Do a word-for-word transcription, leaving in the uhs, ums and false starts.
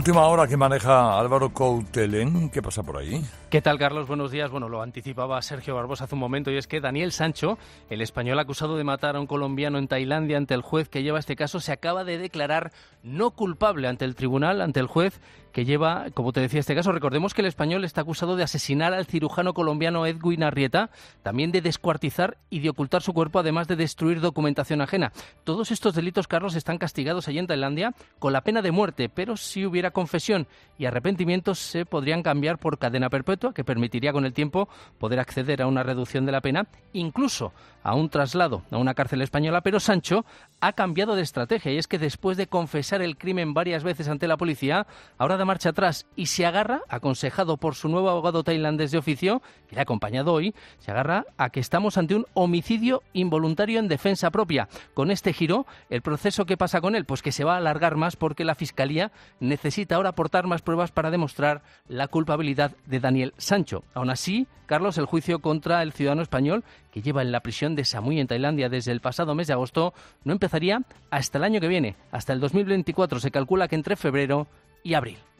Última hora que maneja Álvaro Coutelén. ¿Qué pasa por ahí? ¿Qué tal, Carlos? Buenos días. Bueno, lo anticipaba Sergio Barbosa hace un momento, y es que Daniel Sancho, el español acusado de matar a un colombiano en Tailandia ante el juez que lleva este caso, se acaba de declarar no culpable ante el tribunal, ante el juez que lleva, como te decía, este caso. Recordemos que el español está acusado de asesinar al cirujano colombiano Edwin Arrieta, también de descuartizar y de ocultar su cuerpo, además de destruir documentación ajena. Todos estos delitos, Carlos, están castigados allí en Tailandia con la pena de muerte, pero si hubiera confesión y arrepentimientos se podrían cambiar por cadena perpetua, que permitiría con el tiempo poder acceder a una reducción de la pena, incluso a un traslado a una cárcel española. Pero Sancho ha cambiado de estrategia, y es que después de confesar el crimen varias veces ante la policía, ahora da marcha atrás y se agarra, aconsejado por su nuevo abogado tailandés de oficio, que le ha acompañado hoy, se agarra a que estamos ante un homicidio involuntario en defensa propia. Con este giro, ¿el proceso qué pasa con él? Pues que se va a alargar más, porque la Fiscalía necesita ahora aportar más pruebas para demostrar la culpabilidad de Daniel Sancho. Aún así, Carlos, el juicio contra el ciudadano español, que lleva en la prisión de Samui en Tailandia desde el pasado mes de agosto, no empezaría hasta el año que viene, hasta el dos mil veinticuatro. Se calcula que entre febrero y abril.